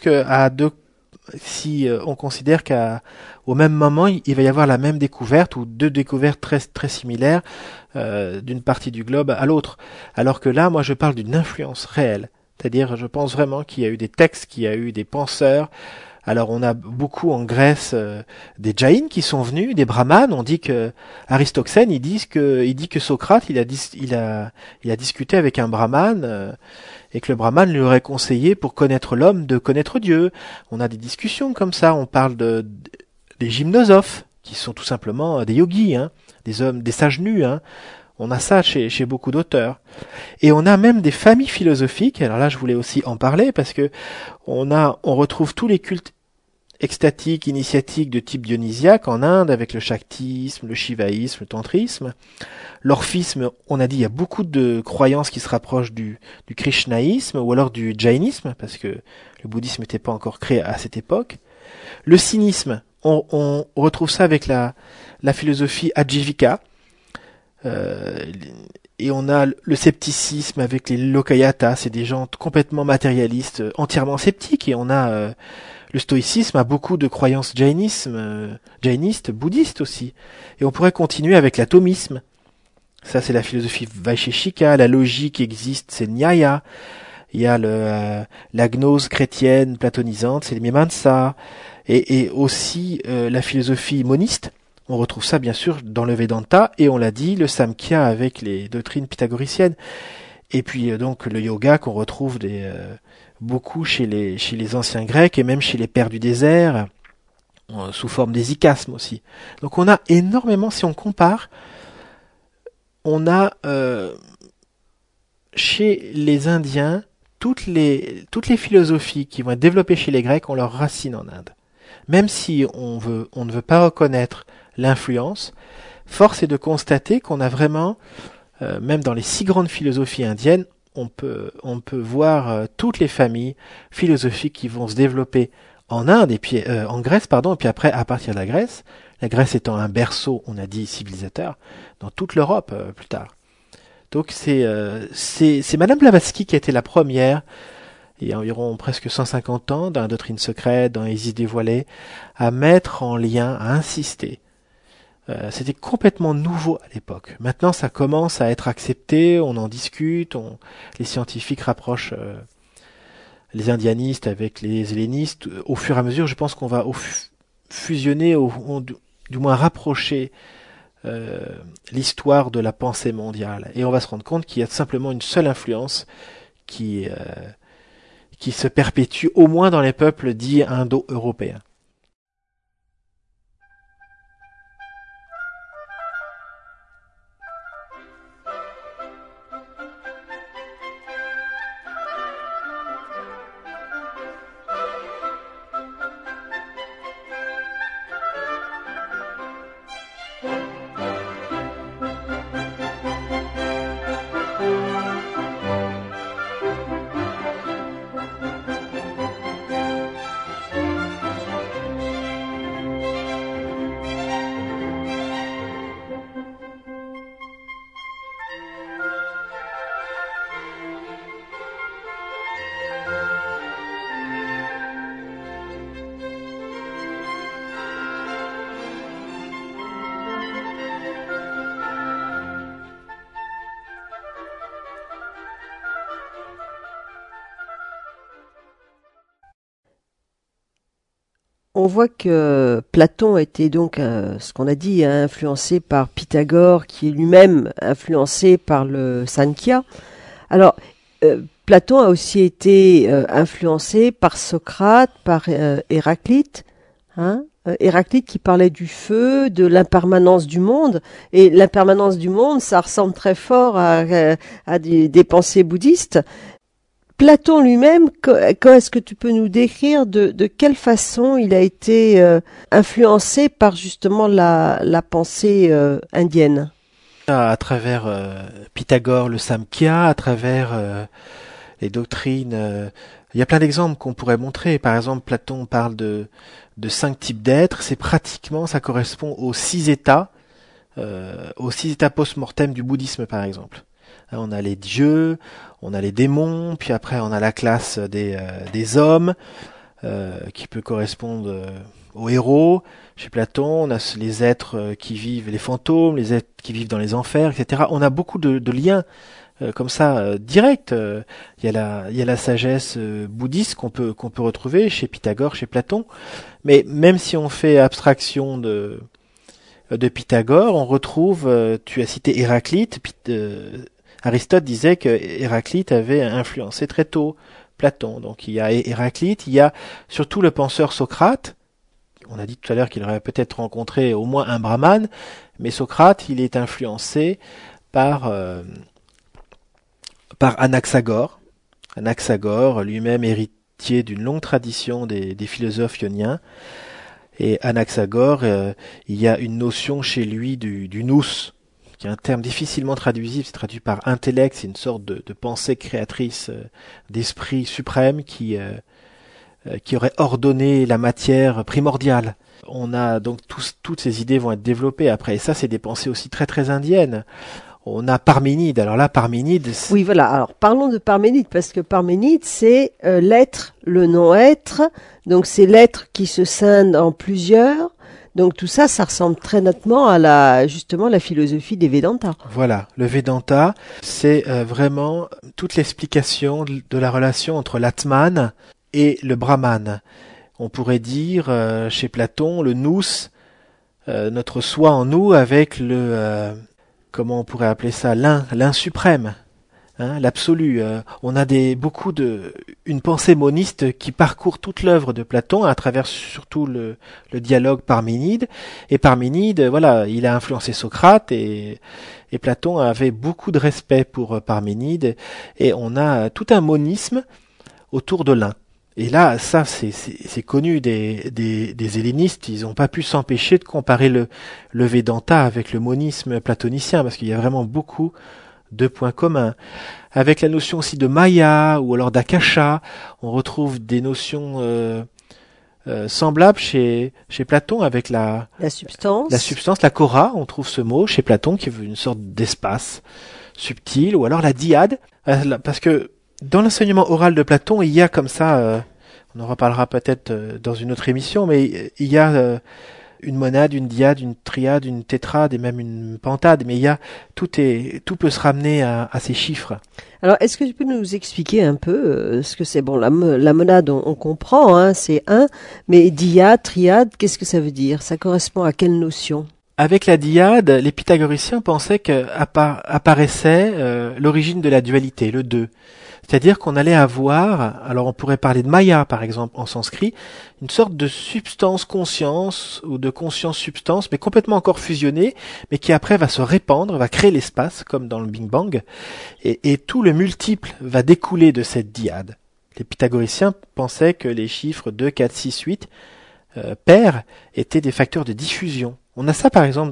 si on considère qu'au même moment, il va y avoir la même découverte ou deux découvertes très, très similaires, d'une partie du globe à l'autre. Alors que là, moi, je parle d'une influence réelle. C'est-à-dire, je pense vraiment qu'il y a eu des textes, qu'il y a eu des penseurs. Alors, on a beaucoup en Grèce des Jaïns qui sont venus, des brahmanes. On dit que Aristoxène, il dit que Socrate, il a discuté avec un brahmane et que le brahmane lui aurait conseillé pour connaître l'homme de connaître Dieu. On a des discussions comme ça. On parle des gymnosophes qui sont tout simplement des yogis, des hommes, des sages nus. On a ça chez beaucoup d'auteurs. Et on a même des familles philosophiques. Alors là, je voulais aussi en parler parce que on retrouve tous les cultes extatiques, initiatiques de type dionysiaque en Inde, avec le shaktisme, le shivaïsme, le tantrisme. L'orphisme, on a dit, il y a beaucoup de croyances qui se rapprochent du krishnaïsme ou alors du jainisme, parce que le bouddhisme n'était pas encore créé à cette époque. Le cynisme, on retrouve ça avec la philosophie Ajivika. Et on a le scepticisme avec les Lokayata, c'est des gens complètement matérialistes, entièrement sceptiques. Et on a le stoïcisme a beaucoup de croyances jainistes, bouddhistes aussi. Et on pourrait continuer avec l'atomisme. Ça, c'est la philosophie Vaisheshika. La logique existe, c'est Nyaya. Il y a la gnose chrétienne platonisante, c'est les Mimamsa. Et aussi la philosophie moniste. On retrouve ça bien sûr dans le Vedanta et on l'a dit, le Samkhya avec les doctrines pythagoriciennes. Et puis donc le yoga qu'on retrouve beaucoup chez les anciens Grecs et même chez les pères du désert, sous forme d'hésychasme aussi. Donc on a énormément, si on compare, on a chez les Indiens toutes les philosophies qui vont être développées chez les Grecs ont leurs racines en Inde. Même si on ne veut pas reconnaître l'influence, force est de constater qu'on a vraiment, même dans les 6 grandes philosophies indiennes, on peut voir toutes les familles philosophiques qui vont se développer en Inde et puis en Grèce, pardon, et puis après à partir de la Grèce étant un berceau, on a dit civilisateur, dans toute l'Europe plus tard. Donc c'est Madame Blavatsky qui a été la première, il y a environ presque 150 ans, dans la doctrine secrète, dans Isis dévoilée, à mettre en lien, à insister. C'était complètement nouveau à l'époque. Maintenant, ça commence à être accepté, on en discute, les scientifiques rapprochent les indianistes avec les hellénistes. Au fur et à mesure, je pense qu'on va fusionner, du moins rapprocher l'histoire de la pensée mondiale. Et on va se rendre compte qu'il y a simplement une seule influence qui se perpétue, au moins dans les peuples dits indo-européens. On voit que Platon était donc, ce qu'on a dit, influencé par Pythagore, qui est lui-même influencé par le Sankhya. Alors, Platon a aussi été influencé par Socrate, par Héraclite, Héraclite qui parlait du feu, de l'impermanence du monde. Et l'impermanence du monde, ça ressemble très fort à des pensées bouddhistes. Platon lui-même, est-ce que tu peux nous décrire de quelle façon il a été influencé par justement la pensée indienne? À travers Pythagore, le Samkhya, à travers les doctrines. Il y a plein d'exemples qu'on pourrait montrer. Par exemple, Platon parle de 5 types d'êtres. Ça correspond aux 6 états post-mortem du bouddhisme, par exemple. On a les dieux, on a les démons, puis après on a la classe des hommes, qui peut correspondre aux héros. Chez Platon, on a les êtres qui vivent, les fantômes, les êtres qui vivent dans les enfers, etc. On a beaucoup de liens comme ça directs. Il y a la sagesse bouddhiste qu'on peut retrouver chez Pythagore, chez Platon. Mais même si on fait abstraction de Pythagore, on retrouve, tu as cité Héraclite, Aristote disait que Héraclite avait influencé très tôt Platon. Donc il y a Héraclite, il y a surtout le penseur Socrate. On a dit tout à l'heure qu'il aurait peut-être rencontré au moins un brahmane, mais Socrate, il est influencé par Anaxagore. Anaxagore, lui-même l'héritier d'une longue tradition des philosophes ioniens. Et Anaxagore, il y a une notion chez lui du nous, qui est un terme difficilement traduisible, c'est traduit par intellect, c'est une sorte de pensée créatrice, d'esprit suprême qui aurait ordonné la matière primordiale. On a donc toutes ces idées vont être développées après, et ça c'est des pensées aussi très très indiennes. On a Parménide. Alors là, Parménide... Oui, voilà. Alors, parlons de Parménide, parce que Parménide, c'est l'être, le non-être. Donc, c'est l'être qui se scinde en plusieurs. Donc, tout ça, ça ressemble très nettement à justement, la philosophie des Vedanta. Voilà. Le Vedanta, c'est vraiment toute l'explication de la relation entre l'Atman et le Brahman. On pourrait dire, chez Platon, le nous, notre soi en nous avec comment on pourrait appeler ça, l'un suprême, hein, l'absolu. On a une pensée moniste qui parcourt toute l'œuvre de Platon à travers surtout le dialogue Parménide. Et Parménide, voilà, il a influencé Socrate et Platon avait beaucoup de respect pour Parménide et on a tout un monisme autour de l'un. Et là, ça, c'est connu des hellénistes. Ils n'ont pas pu s'empêcher de comparer le Vedanta avec le monisme platonicien, parce qu'il y a vraiment beaucoup de points communs. Avec la notion aussi de Maya, ou alors d'Akasha, on retrouve des notions semblables chez Platon avec la substance. La substance, la kora, on trouve ce mot chez Platon qui veut une sorte d'espace subtil, ou alors la dyade, parce que dans l'enseignement oral de Platon, il y a comme ça, on en reparlera peut-être dans une autre émission, mais il y a une monade, une dyade, une triade, une tétrade et même une pentade, mais tout peut se ramener à ces chiffres. Alors, est-ce que tu peux nous expliquer un peu ce que c'est? Bon, la monade, on comprend, hein, c'est un, mais dyade, triade, qu'est-ce que ça veut dire? Ça correspond à quelle notion? Avec la dyade, les pythagoriciens pensaient qu'apparaissait l'origine de la dualité, le deux. C'est-à-dire qu'on allait avoir, alors on pourrait parler de Maya par exemple en sanskrit, une sorte de substance conscience ou de conscience substance, mais complètement encore fusionnée, mais qui après va se répandre, va créer l'espace comme dans le Big Bang, et tout le multiple va découler de cette dyade. Les pythagoriciens pensaient que les chiffres 2, 4, 6, 8 pairs étaient des facteurs de diffusion. On a ça par exemple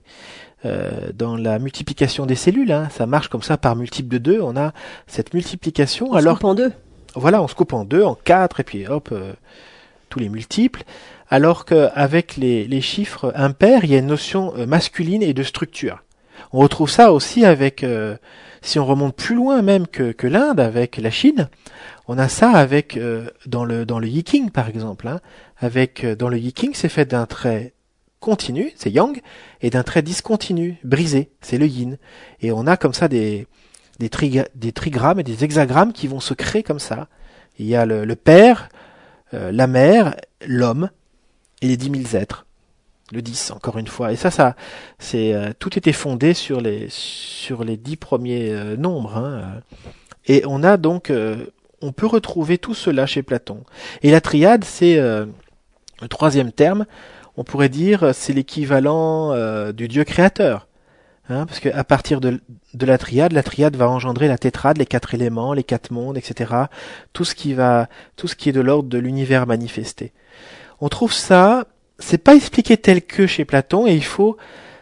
dans la multiplication des cellules, hein. Ça marche comme ça par multiple de 2, on a cette multiplication. On se coupe en deux. Voilà, on se coupe en 2, en 4, et puis hop, tous les multiples. Alors qu'avec les chiffres impairs, il y a une notion masculine et de structure. On retrouve ça aussi avec, si on remonte plus loin même que l'Inde, avec la Chine, on a ça avec dans le Yiking par exemple, hein. Dans le Yiking, c'est fait d'un trait continu, c'est yang, et d'un trait discontinu, brisé, c'est le yin. Et on a comme ça des trigrammes et des hexagrammes qui vont se créer comme ça. Il y a le père, la mère, l'homme, et les 10 000 êtres. Le 10, encore une fois. Et ça tout était fondé sur les 10 premiers nombres, hein. Et on a donc, on peut retrouver tout cela chez Platon. Et la triade, c'est le troisième terme. On pourrait dire c'est l'équivalent du Dieu créateur, hein, parce qu'à partir de la triade va engendrer la tétrade, les 4 éléments, les 4 mondes, etc. Tout ce qui est de l'ordre de l'univers manifesté. On trouve ça, c'est pas expliqué tel que chez Platon, et il faut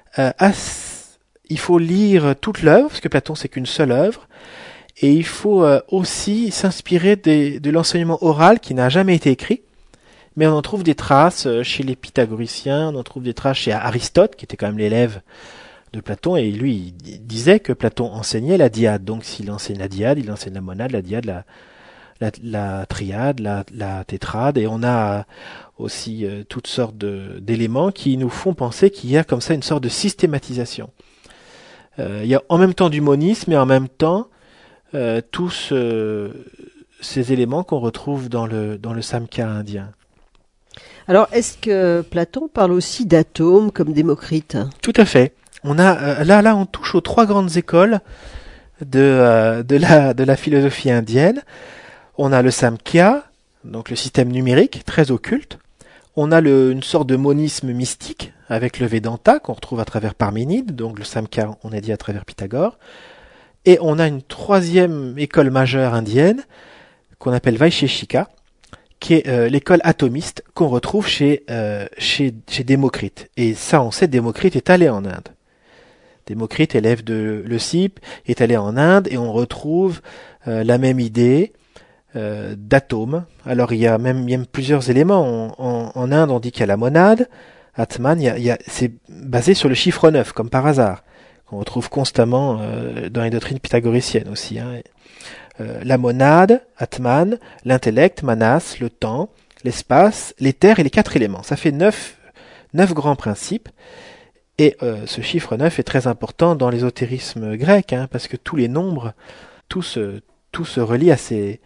lire toute l'œuvre, parce que Platon c'est qu'une seule œuvre, et il faut aussi s'inspirer de l'enseignement oral qui n'a jamais été écrit. Mais on en trouve des traces chez les pythagoriciens, on en trouve des traces chez Aristote, qui était quand même l'élève de Platon, et lui, il disait que Platon enseignait la dyade. Donc s'il enseigne la dyade, il enseigne la monade, la dyade, la triade, la tétrade, et on a aussi toutes sortes d'éléments qui nous font penser qu'il y a comme ça une sorte de systématisation. Il y a en même temps du monisme, et en même temps tous ces éléments qu'on retrouve dans le Samkhya indien. Alors, est-ce que Platon parle aussi d'atomes comme Démocrite? Tout à fait. On a là on touche aux 3 grandes écoles de la philosophie indienne. On a le Samkhya, donc le système numérique très occulte. On a une sorte de monisme mystique avec le Vedanta qu'on retrouve à travers Parménide, donc le Samkhya on a dit à travers Pythagore. Et on a une 3e école majeure indienne qu'on appelle Vaisheshika, qui est l'école atomiste qu'on retrouve chez Démocrite. Et ça, on sait, Démocrite est allé en Inde. Démocrite, élève de Leucippe, est allé en Inde et on retrouve la même idée d'atome. Alors il y a même plusieurs éléments. En Inde, on dit qu'il y a la monade, Atman, c'est basé sur le chiffre 9, comme par hasard, qu'on retrouve constamment dans les doctrines pythagoriciennes aussi. La monade, Atman, l'intellect, Manas, le temps, l'espace, l'éther et les 4 éléments. Ça fait 9 grands principes. Et ce chiffre 9 est très important dans l'ésotérisme grec, parce que tous les nombres, tout se relie à ces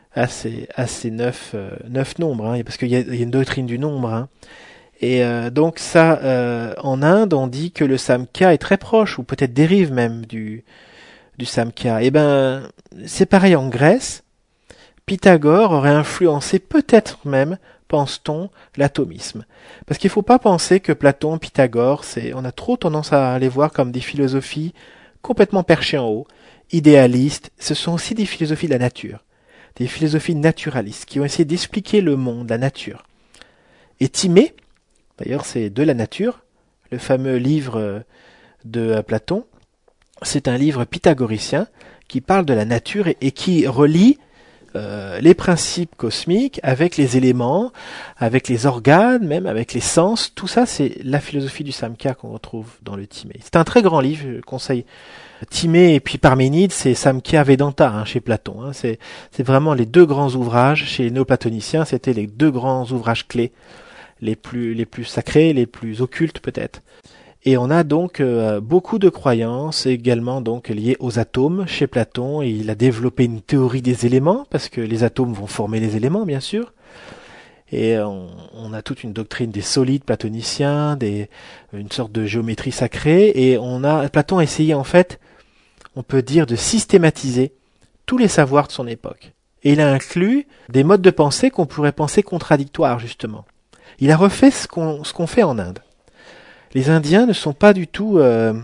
9 nombres, parce qu'il y a une doctrine du nombre. Et donc ça, en Inde, on dit que le Samkhya est très proche, ou peut-être dérive même du Samkhya. Eh ben, c'est pareil en Grèce. Pythagore aurait influencé peut-être même, pense-t-on, l'atomisme. Parce qu'il ne faut pas penser que Platon, Pythagore, on a trop tendance à les voir comme des philosophies complètement perchées en haut, idéalistes. Ce sont aussi des philosophies de la nature, des philosophies naturalistes qui ont essayé d'expliquer le monde, la nature. Et Timée, d'ailleurs c'est de la nature, le fameux livre de Platon, c'est un livre pythagoricien qui parle de la nature et qui relie les principes cosmiques avec les éléments, avec les organes, même avec les sens. Tout ça, c'est la philosophie du Samkhya qu'on retrouve dans le Timée. C'est un très grand livre, je conseille. Timée et puis Parménide, c'est Samkhya Vedanta chez Platon. C'est vraiment les 2 grands ouvrages chez les néoplatoniciens. C'était les 2 grands ouvrages clés, les plus sacrés, les plus occultes peut-être. Et on a donc beaucoup de croyances également donc liées aux atomes chez Platon. Et il a développé une théorie des éléments, parce que les atomes vont former les éléments, bien sûr. Et on a toute une doctrine des solides platoniciens, une sorte de géométrie sacrée. Et Platon a essayé en fait, on peut dire, de systématiser tous les savoirs de son époque. Et il a inclus des modes de pensée qu'on pourrait penser contradictoires, justement. Il a refait ce qu'on fait en Inde. Les Indiens ne sont pas du tout,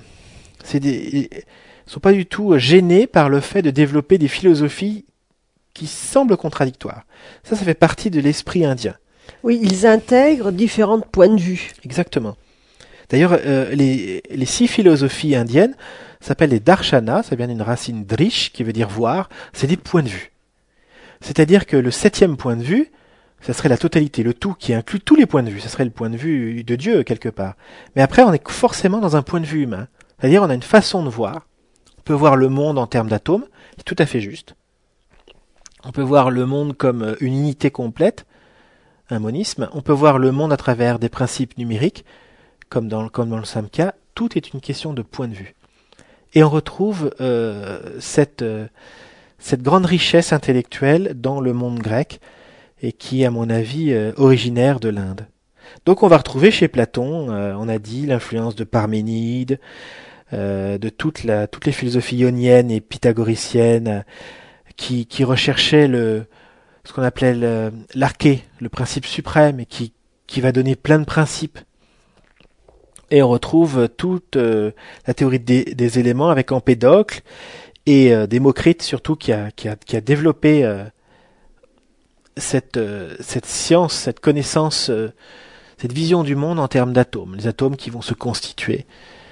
gênés par le fait de développer des philosophies qui semblent contradictoires. Ça fait partie de l'esprit indien. Oui, ils intègrent différents points de vue. Exactement. D'ailleurs, les 6 philosophies indiennes s'appellent les darshanas, ça vient d'une racine drish qui veut dire voir, c'est des points de vue. C'est-à-dire que le 7e point de vue, ça serait la totalité, le tout qui inclut tous les points de vue. Ça serait le point de vue de Dieu, quelque part. Mais après, on est forcément dans un point de vue humain. C'est-à-dire, on a une façon de voir. On peut voir le monde en termes d'atomes, c'est tout à fait juste. On peut voir le monde comme une unité complète, un monisme. On peut voir le monde à travers des principes numériques, comme dans le Samkhya. Tout est une question de point de vue. Et on retrouve cette grande richesse intellectuelle dans le monde grec, et qui est, à mon avis, originaire de l'Inde. Donc on va retrouver chez Platon, on a dit, l'influence de Parménide, de toutes les philosophies ioniennes et pythagoriciennes, qui recherchaient ce qu'on appelait l'arché, le principe suprême, et qui va donner plein de principes. Et on retrouve toute la théorie des éléments avec Empédocle, et Démocrite surtout, qui a développé cette science, cette connaissance, cette vision du monde en termes d'atomes, les atomes qui vont se constituer.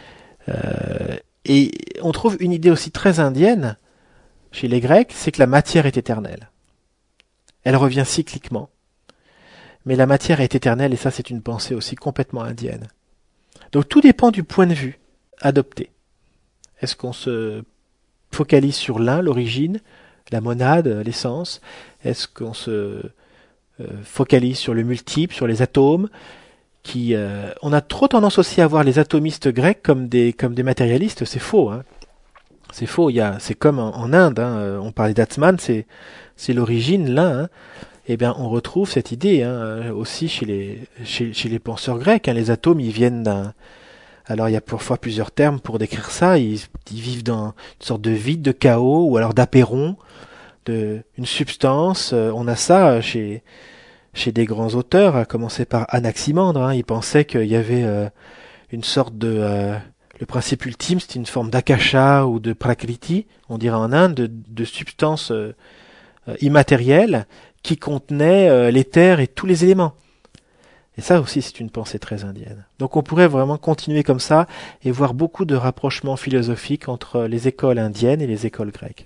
Et on trouve une idée aussi très indienne chez les Grecs, c'est que la matière est éternelle. Elle revient cycliquement. Mais la matière est éternelle, et ça c'est une pensée aussi complètement indienne. Donc tout dépend du point de vue adopté. Est-ce qu'on se focalise sur l'un, l'origine, la monade, l'essence? Est-ce qu'on se focalise sur le multiple, sur les atomes on a trop tendance aussi à voir les atomistes grecs comme des matérialistes. C'est faux. C'est faux. C'est comme en Inde. On parlait d'Atman, c'est l'origine, l'un. Eh bien, on retrouve cette idée aussi chez les penseurs grecs. Les atomes, ils viennent d'un... Alors, il y a parfois plusieurs termes pour décrire ça. Ils vivent dans une sorte de vide, de chaos, ou alors d'apéron, une substance. On a ça chez des grands auteurs, à commencer par Anaximandre. Il pensait qu'il y avait une sorte de... le principe ultime, c'était une forme d'akasha ou de prakriti, on dirait en Inde, de substance immatérielle qui contenait l'éther et tous les éléments. Et ça aussi, c'est une pensée très indienne. Donc on pourrait vraiment continuer comme ça et voir beaucoup de rapprochements philosophiques entre les écoles indiennes et les écoles grecques.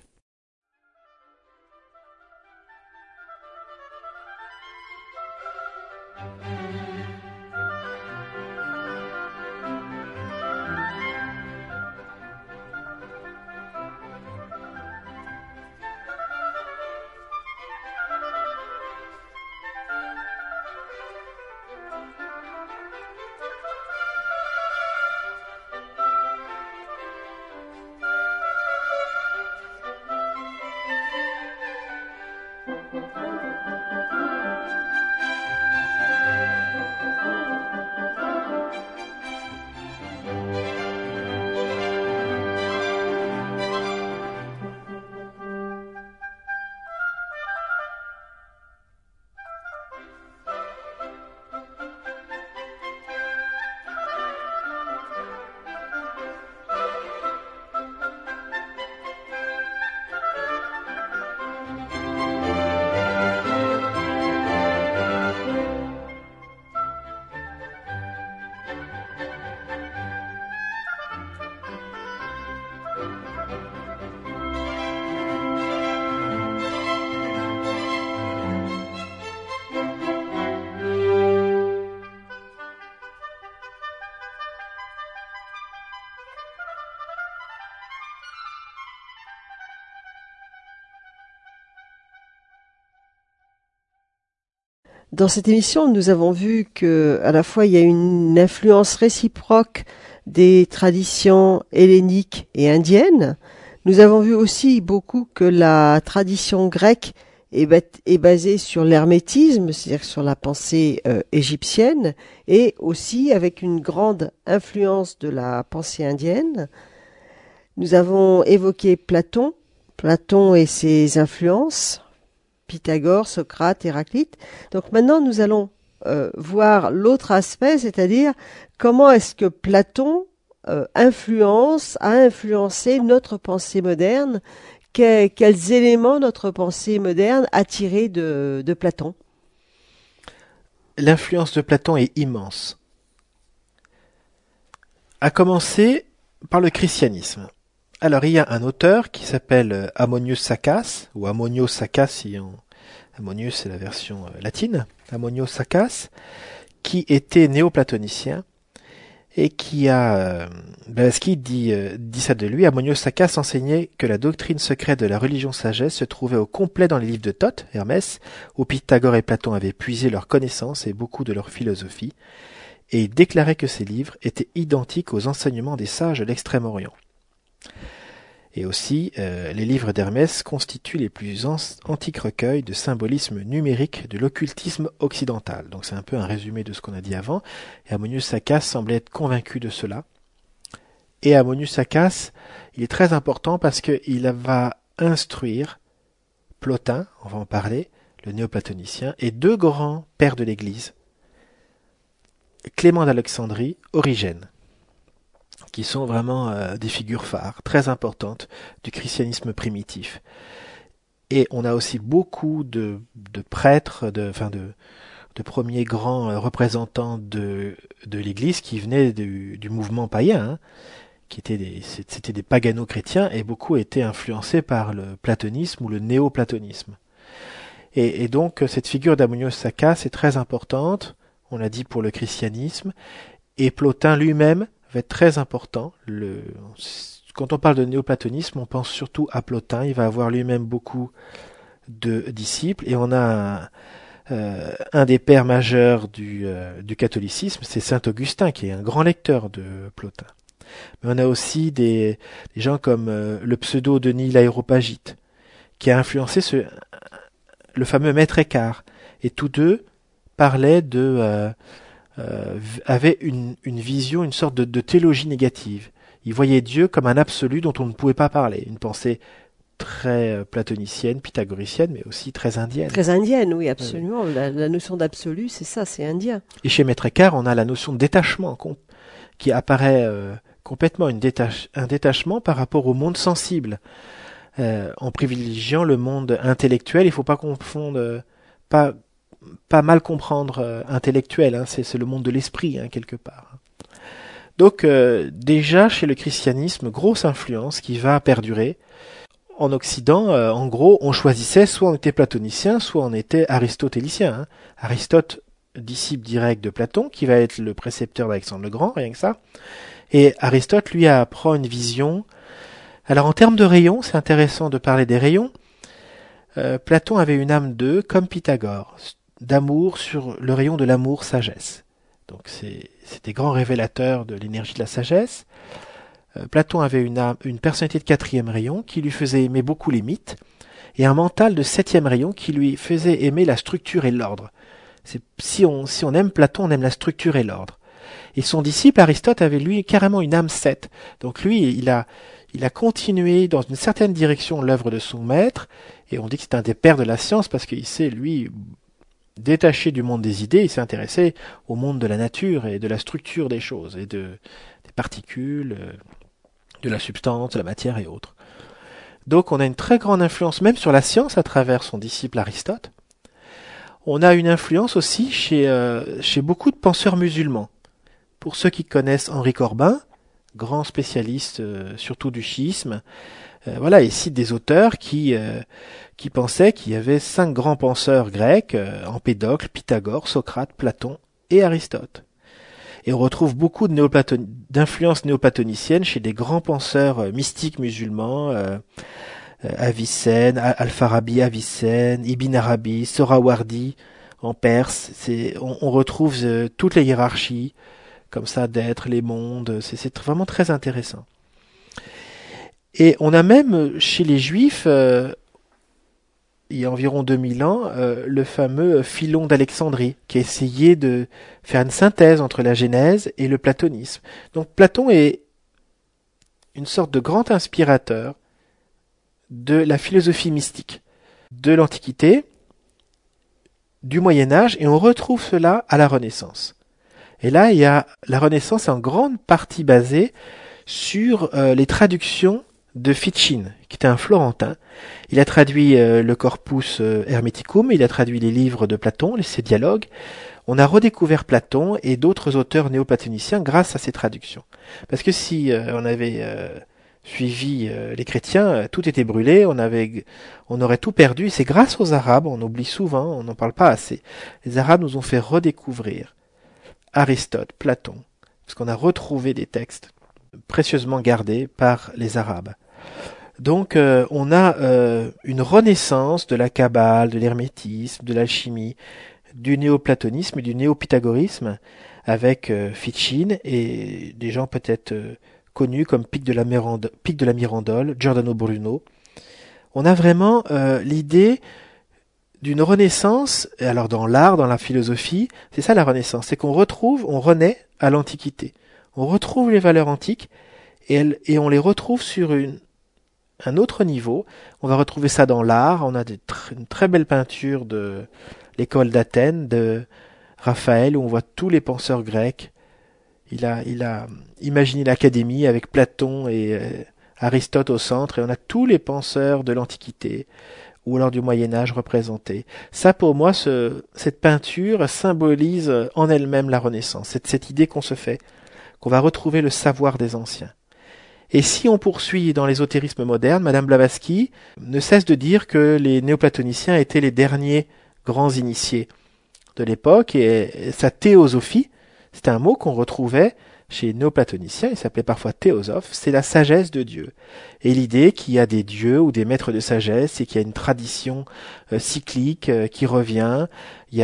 Dans cette émission, nous avons vu que, à la fois, il y a une influence réciproque des traditions helléniques et indiennes. Nous avons vu aussi beaucoup que la tradition grecque est basée sur l'hermétisme, c'est-à-dire sur la pensée égyptienne, et aussi avec une grande influence de la pensée indienne. Nous avons évoqué Platon et ses influences, Pythagore, Socrate, Héraclite. Donc maintenant, nous allons voir l'autre aspect, c'est-à-dire comment est-ce que Platon a influencé notre pensée moderne, quels éléments notre pensée moderne a tiré de Platon. L'influence de Platon est immense. À commencer par le christianisme. Alors il y a un auteur qui s'appelle Ammonius Saccas, ou Ammonios Saccas si on... Ammonius c'est la version latine, Ammonios Saccas, qui était néoplatonicien et qui a, ce qu'il dit ça de lui, Ammonios Saccas enseignait que la doctrine secrète de la religion sagesse se trouvait au complet dans les livres de Thoth, Hermès, où Pythagore et Platon avaient puisé leurs connaissances et beaucoup de leur philosophie, et il déclarait que ces livres étaient identiques aux enseignements des sages de l'Extrême-Orient. Et aussi, les livres d'Hermès constituent les plus antiques recueils de symbolisme numérique de l'occultisme occidental. Donc c'est un peu un résumé de ce qu'on a dit avant. Et Ammonius Saccas semblait être convaincu de cela. Et Ammonius Saccas, il est très important parce qu'il va instruire Plotin, on va en parler, le néoplatonicien, et deux grands pères de l'Église, Clément d'Alexandrie, Origène, qui sont vraiment des figures phares, très importantes du christianisme primitif. Et on a aussi beaucoup de prêtres, de premiers grands représentants de l'Église qui venaient du mouvement païen, hein, c'était des pagano-chrétiens, et beaucoup étaient influencés par le platonisme ou le néoplatonisme. Et donc cette figure d'Ammonios Saccas est très importante, on l'a dit pour le christianisme, et Plotin lui-même va être très important. Quand on parle de néoplatonisme, on pense surtout à Plotin. Il va avoir lui-même beaucoup de disciples. Et on a un des pères majeurs du catholicisme, c'est saint Augustin, qui est un grand lecteur de Plotin. Mais on a aussi des gens comme le pseudo-Denis l'Aéropagite, qui a influencé le fameux Maître Écart. Et tous deux parlaient avait une vision, une sorte de théologie négative. Il voyait Dieu comme un absolu dont on ne pouvait pas parler. Une pensée très platonicienne, pythagoricienne, mais aussi très indienne. Très indienne, oui, absolument. Oui. La notion d'absolu, c'est ça, c'est indien. Et chez Maître Écart, on a la notion de détachement qui apparaît complètement, un détachement par rapport au monde sensible. En privilégiant le monde intellectuel, il ne faut pas confondre pas mal comprendre intellectuel, hein, c'est le monde de l'esprit, hein, quelque part. Donc déjà chez le christianisme, grosse influence qui va perdurer. En Occident, en gros, on choisissait soit on était platonicien, soit on était aristotélicien. Hein. Aristote, disciple direct de Platon, qui va être le précepteur d'Alexandre le Grand, rien que ça. Et Aristote, lui, apprend une vision. Alors en termes de rayons, c'est intéressant de parler des rayons. Platon avait une âme d'eux, comme Pythagore, d'amour sur le rayon de l'amour-sagesse. Donc c'est des grands révélateurs de l'énergie de la sagesse. Platon avait une personnalité de 4e rayon qui lui faisait aimer beaucoup les mythes, et un mental de 7e rayon qui lui faisait aimer la structure et l'ordre. Si on aime Platon, on aime la structure et l'ordre. Et son disciple Aristote avait lui carrément une âme 7. Donc lui, il a continué dans une certaine direction l'œuvre de son maître, et on dit que c'est un des pères de la science parce qu'il s'est, lui, détaché du monde des idées, il s'est intéressé au monde de la nature et de la structure des choses, et des particules, de la substance, de la matière et autres. Donc on a une très grande influence même sur la science à travers son disciple Aristote. On a une influence aussi chez beaucoup de penseurs musulmans. Pour ceux qui connaissent Henri Corbin, grand spécialiste surtout du chiisme, voilà, il cite des auteurs qui pensaient qu'il y avait 5 grands penseurs grecs, Empédocle, Pythagore, Socrate, Platon et Aristote. Et on retrouve beaucoup d'influences néoplatoniciennes chez des grands penseurs mystiques musulmans, Avicenne, Al-Farabi, Avicenne, Ibn Arabi, Sohrawardi en Perse. On retrouve toutes les hiérarchies comme ça d'être, les mondes. C'est vraiment très intéressant. Et on a même chez les Juifs, il y a environ 2000 ans, le fameux Philon d'Alexandrie, qui a essayé de faire une synthèse entre la Genèse et le platonisme. Donc Platon est une sorte de grand inspirateur de la philosophie mystique de l'Antiquité, du Moyen-Âge, et on retrouve cela à la Renaissance. Et là, la Renaissance est en grande partie basée sur les traductions de Ficine, qui était un Florentin. Il a traduit le Corpus Hermeticum, il a traduit les livres de Platon, ses dialogues. On a redécouvert Platon et d'autres auteurs néoplatoniciens grâce à ces traductions. Parce que si on avait suivi les chrétiens, tout était brûlé, on aurait tout perdu. Et c'est grâce aux Arabes, on oublie souvent, on n'en parle pas assez. Les Arabes nous ont fait redécouvrir Aristote, Platon, parce qu'on a retrouvé des textes précieusement gardés par les Arabes. Donc on a une renaissance de la Kabbale, de l'hermétisme, de l'alchimie, du néoplatonisme et du néopythagorisme avec Ficine et des gens peut-être connus comme Pic de la Mirandole, Giordano Bruno. On a vraiment l'idée d'une renaissance, et alors dans l'art, dans la philosophie, c'est ça la renaissance, c'est on renaît à l'Antiquité. On retrouve les valeurs antiques et on les retrouve sur un autre niveau. On va retrouver ça dans l'art. On a une très belle peinture de l'école d'Athènes, de Raphaël, où on voit tous les penseurs grecs. Il a imaginé l'académie avec Platon et Aristote au centre, et on a tous les penseurs de l'Antiquité ou alors du Moyen-Âge représentés. Ça, pour moi, cette peinture symbolise en elle-même la Renaissance, cette idée qu'on se fait, qu'on va retrouver le savoir des anciens. Et si on poursuit dans l'ésotérisme moderne, Madame Blavatsky ne cesse de dire que les néoplatoniciens étaient les derniers grands initiés de l'époque, et sa théosophie, c'était un mot qu'on retrouvait chez les néoplatoniciens, il s'appelait parfois théosophe, c'est la sagesse de Dieu. Et l'idée qu'il y a des dieux ou des maîtres de sagesse et qu'il y a une tradition cyclique qui revient. Il y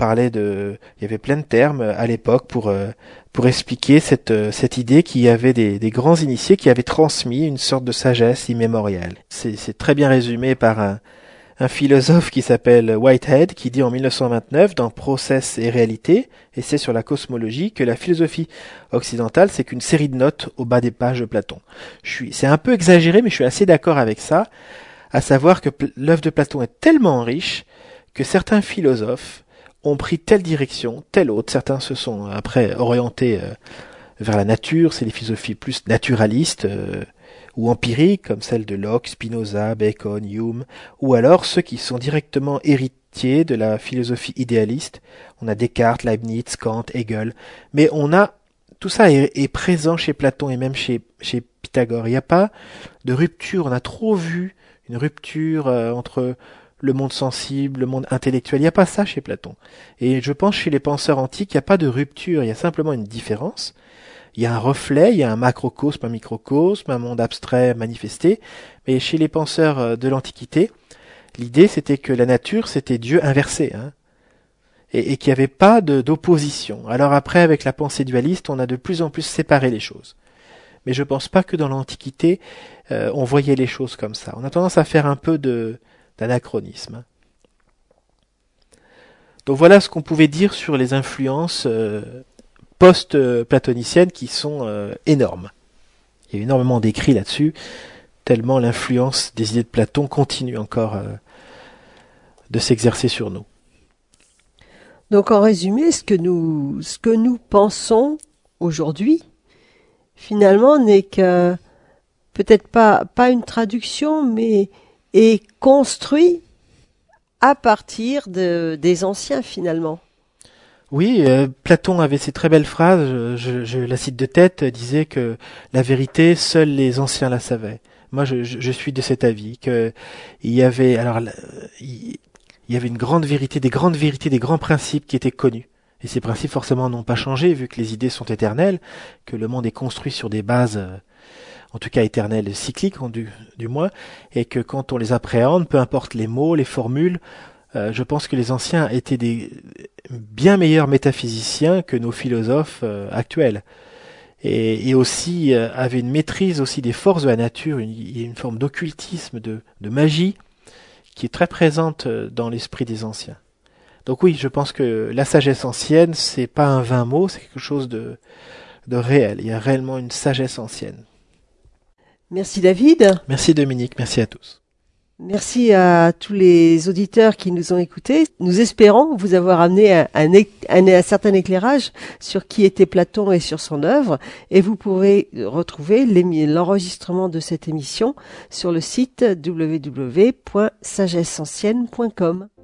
avait plein de termes à l'époque pour expliquer cette idée qu'il y avait des grands initiés qui avaient transmis une sorte de sagesse immémoriale. C'est très bien résumé par un philosophe qui s'appelle Whitehead, qui dit en 1929 dans Process et réalité, essai sur la cosmologie, que la philosophie occidentale, c'est qu'une série de notes au bas des pages de Platon. C'est un peu exagéré, mais je suis assez d'accord avec ça, à savoir que l'œuvre de Platon est tellement riche que certains philosophes ont pris telle direction, telle autre. Certains se sont après orientés vers la nature, c'est les philosophies plus naturalistes, ou empiriques, comme celle de Locke, Spinoza, Bacon, Hume, ou alors ceux qui sont directement l'amitié, de la philosophie idéaliste. On a Descartes, Leibniz, Kant, Hegel, mais tout ça est présent chez Platon et même chez Pythagore. Il n'y a pas de rupture. On a trop vu une rupture entre le monde sensible, le monde intellectuel. Il n'y a pas ça chez Platon. Et je pense chez les penseurs antiques, il n'y a pas de rupture. Il y a simplement une différence. Il y a un reflet, il y a un macrocosme, un microcosme, un monde abstrait manifesté. Mais chez les penseurs de l'Antiquité, l'idée c'était que la nature c'était Dieu inversé, hein, et qu'il n'y avait pas d'opposition. Alors après, avec la pensée dualiste, on a de plus en plus séparé les choses. Mais je pense pas que dans l'Antiquité, on voyait les choses comme ça. On a tendance à faire un peu d'anachronisme. Donc voilà ce qu'on pouvait dire sur les influences post-platoniciennes qui sont énormes. Il y a énormément d'écrits là-dessus, tellement l'influence des idées de Platon continue encore de s'exercer sur nous. Donc en résumé, ce que nous pensons aujourd'hui, finalement, n'est que peut-être pas une traduction, mais est construit à partir des anciens finalement. Oui, Platon avait ces très belles phrases, je la cite de tête, disait que la vérité, seuls les anciens la savaient. Moi, je suis de cet avis, que il y avait une grande vérité, des grands principes qui étaient connus. Et ces principes, forcément, n'ont pas changé, vu que les idées sont éternelles, que le monde est construit sur des bases, en tout cas éternelles, cycliques, du moins, et que quand on les appréhende, peu importe les mots, les formules, je pense que les anciens étaient des bien meilleurs métaphysiciens que nos philosophes actuels. Et aussi avaient une maîtrise aussi des forces de la nature, il y a une forme d'occultisme, de magie, qui est très présente dans l'esprit des anciens. Donc oui, je pense que la sagesse ancienne, c'est pas un vain mot, c'est quelque chose de réel. Il y a réellement une sagesse ancienne. Merci David. Merci Dominique, merci à tous. Merci à tous les auditeurs qui nous ont écoutés. Nous espérons vous avoir amené un certain éclairage sur qui était Platon et sur son œuvre. Et vous pourrez retrouver l'enregistrement de cette émission sur le site www.sagesseancienne.com.